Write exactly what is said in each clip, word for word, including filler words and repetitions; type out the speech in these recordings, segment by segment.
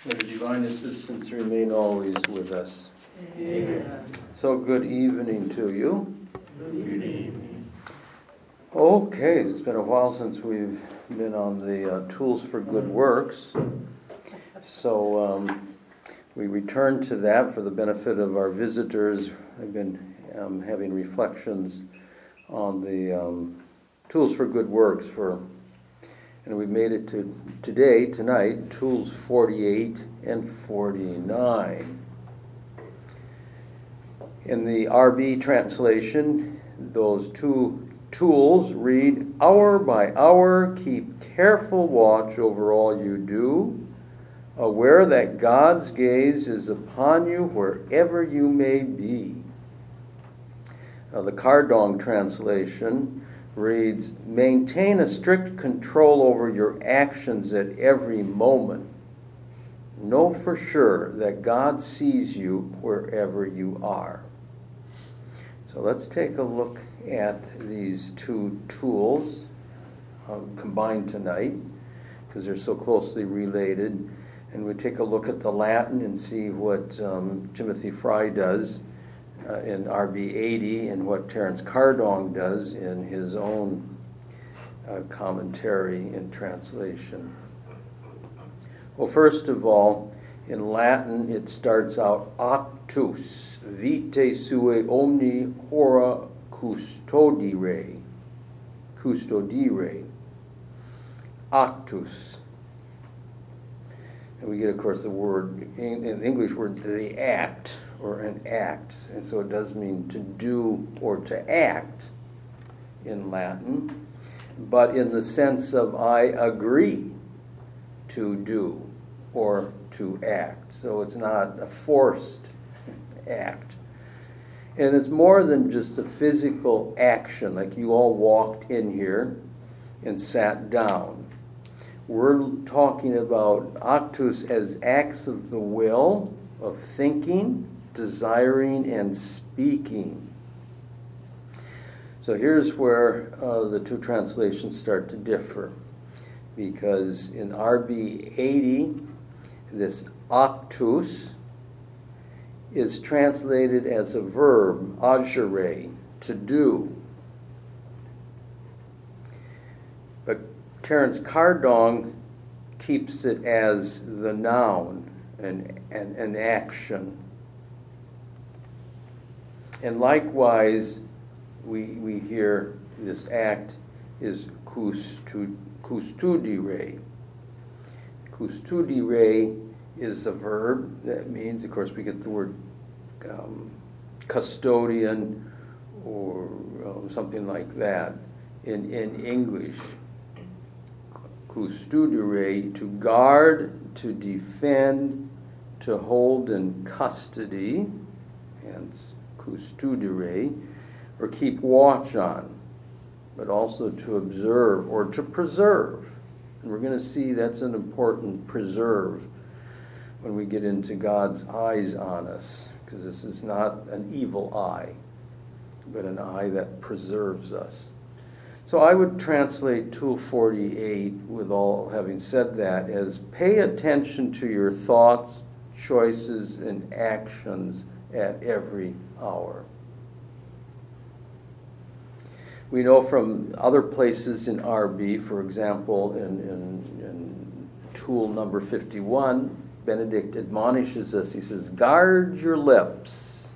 May the divine assistance remain always with us. Amen. So good evening to you. Good evening. Okay, it's been a while since we've been on the uh, Tools for Good Works. So um, we return to that for the benefit of our visitors. I've been um, having reflections on the um, Tools for Good Works for, and we've made it to today, tonight, Tools forty-eight and forty-nine. In the R B translation, those two tools read, "Hour by hour, keep careful watch over all you do, aware that God's gaze is upon you wherever you may be." Now, the Cardong translation reads, "Maintain a strict control over your actions at every moment. Know for sure that God sees you wherever you are." So let's take a look at these two tools uh, combined tonight, because they're so closely related. And we take a look at the Latin and see what um, Timothy Fry does uh, in R B eighty and what Terence Cardong does in his own uh, commentary and translation. Well, first of all, in Latin it starts out actus, vitae suae omni hora custodire, custodire, actus. And we get, of course, the word, in, in English word, the act, or an act. And so it does mean to do or to act in Latin, but in the sense of I agree to do or to act. So it's not a forced act. And it's more than just a physical action, like you all walked in here and sat down. We're talking about actus as acts of the will, of thinking, desiring, and speaking. So here's where uh, the two translations start to differ. Because in R B eighty, this actus is translated as a verb, agere, to do. But Terence Cardong keeps it as the noun, an, an, an action. And likewise, we, we hear this act is custud, custudire. Custudire is a verb that means, of course, we get the word um, custodian or um, something like that in, in English. Custudire, to guard, to defend, to hold in custody, hence custudire, or keep watch on, but also to observe or to preserve. And we're going to see that's an important preserve when we get into God's eyes on us, because this is not an evil eye, but an eye that preserves us. So I would translate Tool forty-eight, with all having said that, as pay attention to your thoughts, choices, and actions at every hour. We know from other places in R B, for example, in, in, in Tool number fifty-one, Benedict admonishes us. He says, guard your lips.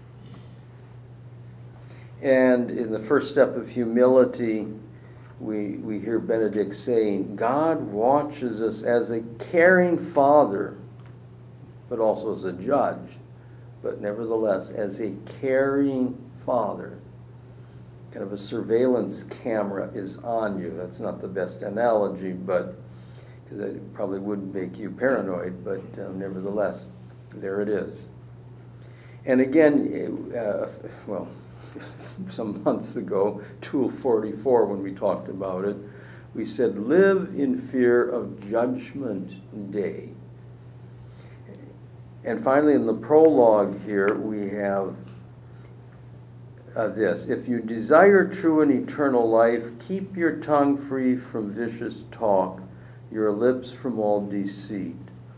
And in the first step of humility, we, we hear Benedict saying, God watches us as a caring father, but also as a judge, but nevertheless as a caring father. Kind of a surveillance camera is on you. That's not the best analogy, but because it probably would make you paranoid, but um, nevertheless, there it is. And again, uh, well, some months ago, Tool forty-four, when we talked about it, we said, live in fear of Judgment Day. And finally, in the prologue here, we have uh, this. If you desire true and eternal life, keep your tongue free from vicious talk, your lips from all deceit.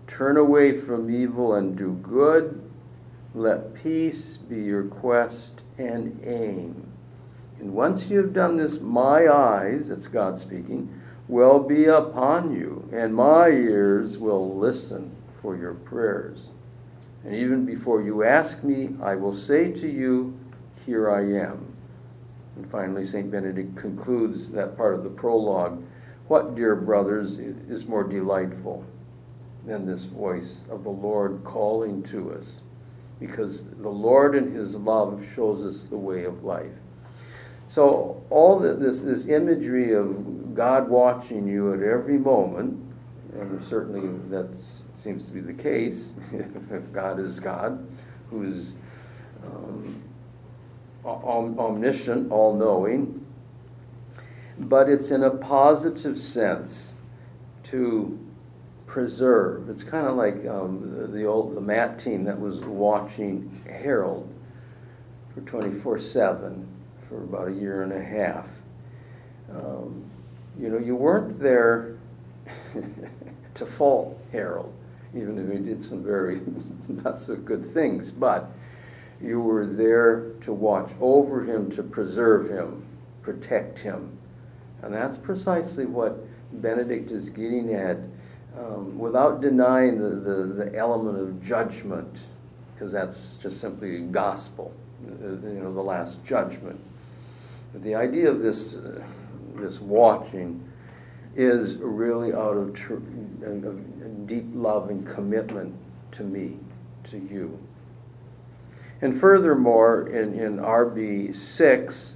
Turn away from evil and do good. Let peace be your quest and aim. And once you have done this, my eyes, that's God speaking, will be upon you, and my ears will listen for your prayers. And even before you ask me, I will say to you, here I am. And finally, Saint Benedict concludes that part of the prologue. What, dear brothers, is more delightful than this voice of the Lord calling to us? Because the Lord in his love shows us the way of life. So all the, this, this imagery of God watching you at every moment, and certainly that seems to be the case, if God is God, who is um, omniscient, all-knowing, but it's in a positive sense to preserve. It's kind of like um, the, the old the Matt team that was watching Harold for twenty-four seven for about a year and a half. Um, you know, you weren't there to fault Harold, even if he did some very not so good things, but you were there to watch over him, to preserve him, protect him. And that's precisely what Benedict is getting at, um, without denying the, the, the element of judgment, because that's just simply gospel, you know, the last judgment. But the idea of this, uh, this watching is really out of, tr- of deep love and commitment to me, to you. And furthermore, in, in R B six,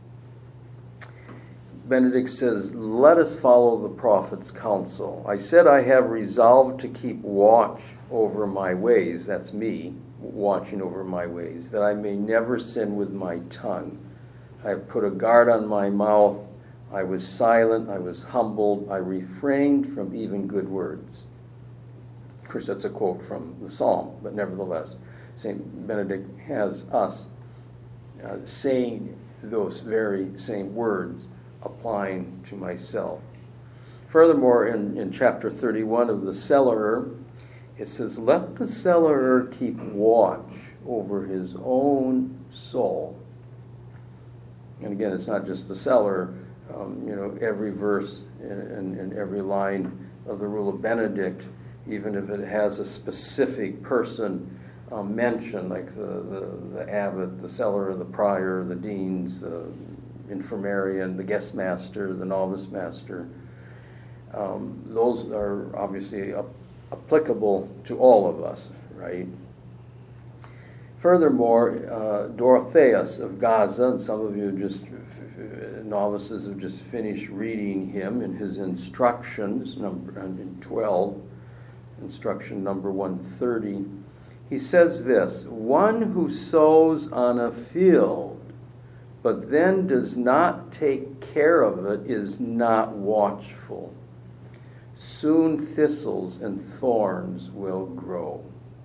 Benedict says, let us follow the prophet's counsel. I said I have resolved to keep watch over my ways. That's me, watching over my ways, that I may never sin with my tongue. I have put a guard on my mouth. I was silent. I was humbled. I refrained from even good words. Of course, that's a quote from the Psalm, but nevertheless, Saint Benedict has us uh, saying those very same words, applying to myself. Furthermore, in, in chapter thirty-one of the Cellarer, it says, let the cellarer keep watch over his own soul. And again, it's not just the cellar. Um, you know, every verse and, and every line of the Rule of Benedict, even if it has a specific person um, mentioned, like the, the, the abbot, the cellarer, the prior, the deans, the infirmarian, the guest master, the novice master, um, those are obviously ap- applicable to all of us, right? Furthermore, uh, Dorotheus of Gaza, and some of you just, novices have just finished reading him in his instructions, number in twelve, instruction number one thirty. He says this, one who sows on a field, but then does not take care of it, is not watchful. Soon thistles and thorns will grow.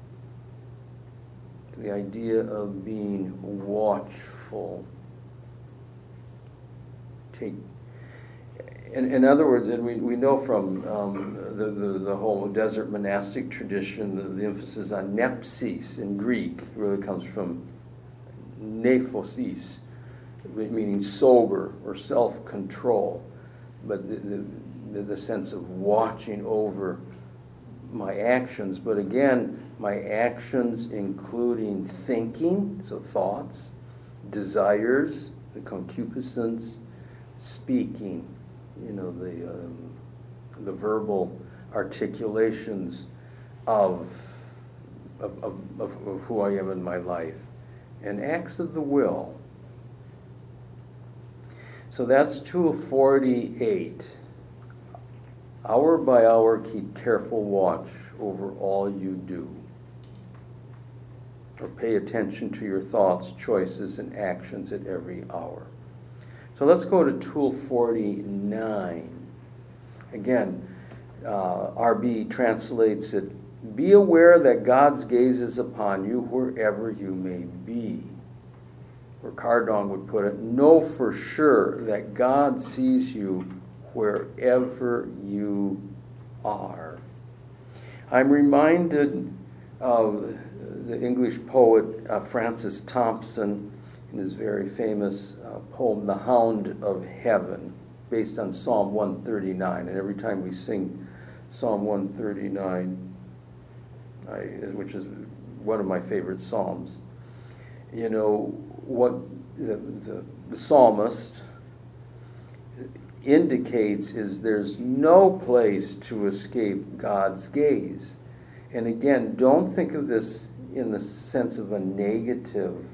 The idea of being watchful. Take, in, in other words, and we, we know from um, the, the, the whole desert monastic tradition, the, the emphasis on nepsis in Greek really comes from nephosis, meaning sober or self-control, but the, the, the sense of watching over my actions. But again, my actions including thinking, so thoughts, desires, the concupiscence, speaking, you know, the um, the verbal articulations of of, of of of who I am in my life, and acts of the will. So that's tool forty-eight. Hour by hour, keep careful watch over all you do. Or pay attention to your thoughts, choices, and actions at every hour. So let's go to tool forty-nine. Again, uh, R B translates it, be aware that God's gaze is upon you wherever you may be. Or Cardon would put it, know for sure that God sees you wherever you are. I'm reminded of the English poet uh, Francis Thompson in his very famous uh, poem, The Hound of Heaven, based on Psalm one thirty-nine. And every time we sing Psalm one thirty-nine, I, which is one of my favorite psalms, you know, what the, the, the psalmist indicates is there's no place to escape God's gaze. And again, don't think of this in the sense of a negative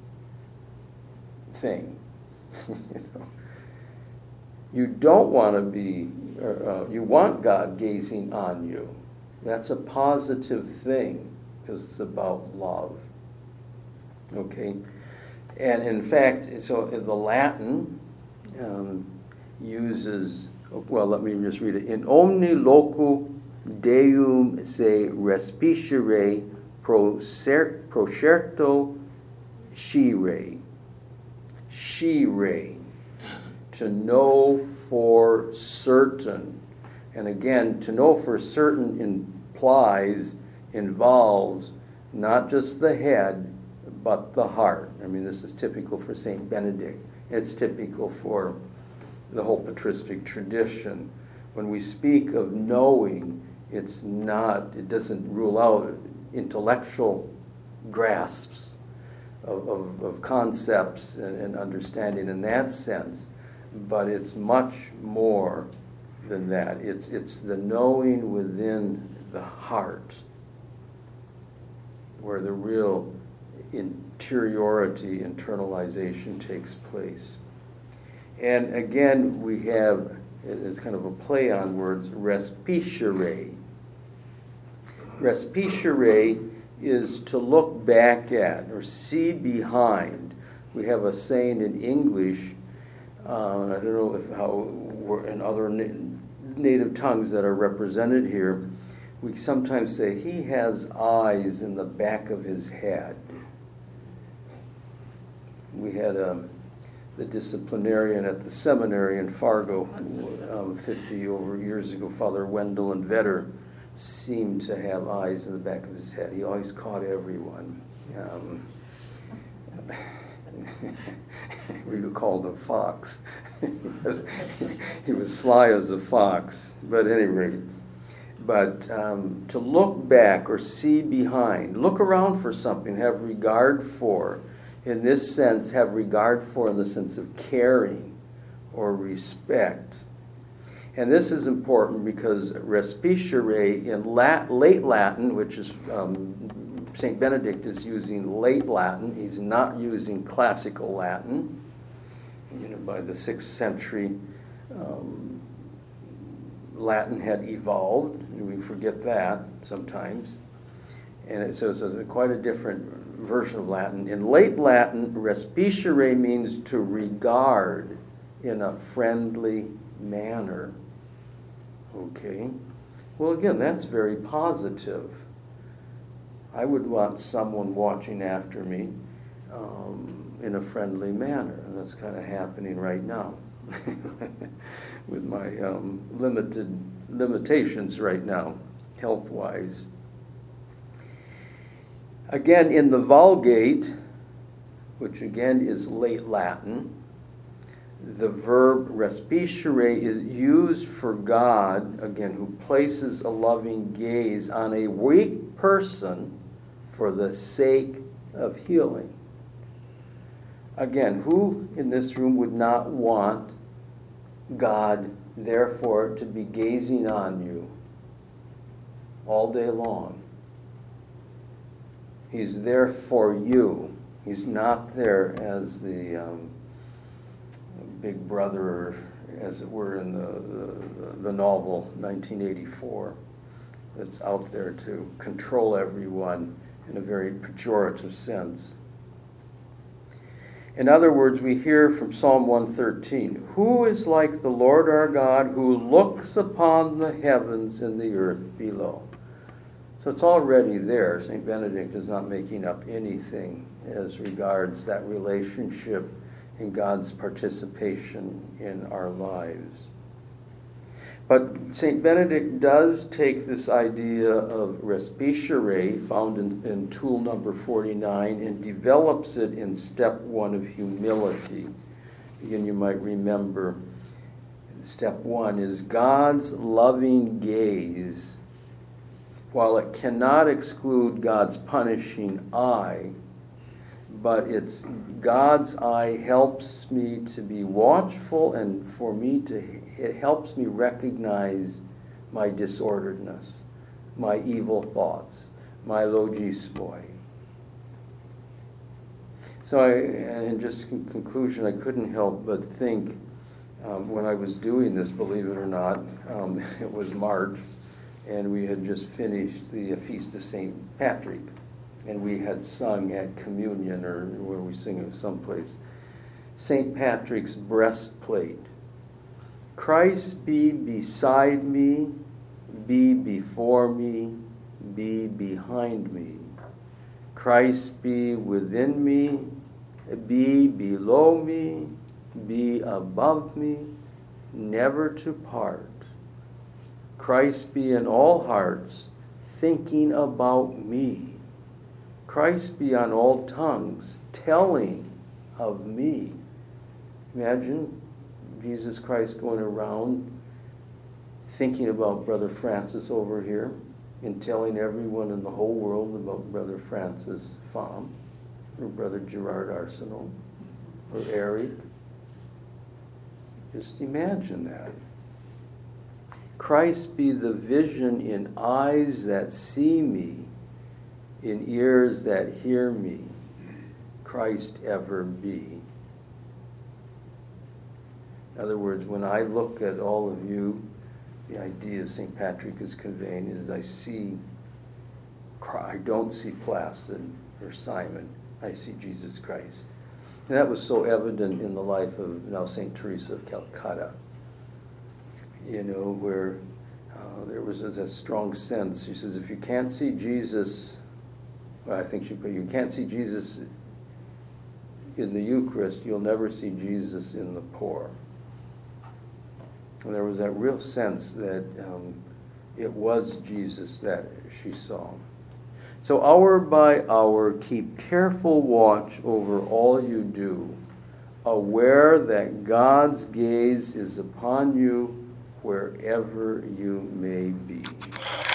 thing. You know? You don't want to be, uh, you want God gazing on you. That's a positive thing because it's about love. Okay? And in fact, so the Latin um, uses, well, let me just read it. In omni locu Deum se respice procerto scire. Scire. To know for certain. And again, to know for certain implies, involves not just the head, but the heart. I mean, this is typical for Saint Benedict. It's typical for the whole patristic tradition. When we speak of knowing, it's not, it doesn't rule out intellectual grasps of, of, of concepts and, and understanding in that sense, but it's much more than that. It's, it's the knowing within the heart where the real interiority, internalization takes place. And again, we have, it's kind of a play on words, respice. Respice is to look back at or see behind. We have a saying in English, uh, I don't know if how in other na- native tongues that are represented here, we sometimes say, he has eyes in the back of his head. We had um, the disciplinarian at the seminary in Fargo um, fifty over years ago, Father Wendell and Vetter, seemed to have eyes in the back of his head. He always caught everyone. Um, we called him Fox. He was sly as a fox, but at any rate. But um, to look back or see behind, look around for something, have regard for, in this sense, have regard for in the sense of caring or respect. And this is important because respicere in Lat- late Latin, which is um, Saint Benedict is using late Latin. He's not using classical Latin. You know, by the sixth century, um, Latin had evolved, and we forget that sometimes. And it, so it's a, quite a different version of Latin. In late Latin, respicere means to regard in a friendly manner. Okay. Well, again, that's very positive. I would want someone watching after me um, in a friendly manner. And that's kind of happening right now with my um, limited limitations right now, health-wise. Again, in the Vulgate, which again is late Latin, the verb respicere is used for God, again, who places a loving gaze on a weak person for the sake of healing. Again, who in this room would not want God, therefore, to be gazing on you all day long? He's there for you. He's not there as the um, big brother, as it were, in the, the, the novel nineteen eighty-four, that's out there to control everyone in a very pejorative sense. In other words, we hear from Psalm one thirteen, who is like the Lord our God, who looks upon the heavens and the earth below? So it's already there. Saint Benedict is not making up anything as regards that relationship and God's participation in our lives. But Saint Benedict does take this idea of respice, found in, in tool number forty-nine, and develops it in step one of humility. Again, you might remember, step one is God's loving gaze. While it cannot exclude God's punishing eye, but it's God's eye helps me to be watchful, and for me to, it helps me recognize my disorderedness, my evil thoughts, my logismoi. So I, in just in conclusion, I couldn't help but think, um, when I was doing this, believe it or not, um, it was March, and we had just finished the Feast of Saint Patrick. And we had sung at communion, or where we sing it someplace, Saint Patrick's breastplate. Christ be beside me, be before me, be behind me. Christ be within me, be below me, be above me, never to part. Christ be in all hearts, thinking about me. Christ be on all tongues, telling of me. Imagine Jesus Christ going around thinking about Brother Francis over here and telling everyone in the whole world about Brother Francis Pham or Brother Gerard Arsenault or Eric. Just imagine that. Christ be the vision in eyes that see me, in ears that hear me, Christ ever be. In other words, when I look at all of you, the idea Saint Patrick is conveying is I see, I don't see Placid or Simon, I see Jesus Christ. And that was so evident in the life of now Saint Teresa of Calcutta, you know, where uh, there was a, a strong sense. She says, if you can't see Jesus, well, I think she put, you can't see Jesus in the Eucharist, you'll never see Jesus in the poor. And there was that real sense that um, it was Jesus that she saw. So hour by hour, keep careful watch over all you do, aware that God's gaze is upon you wherever you may be.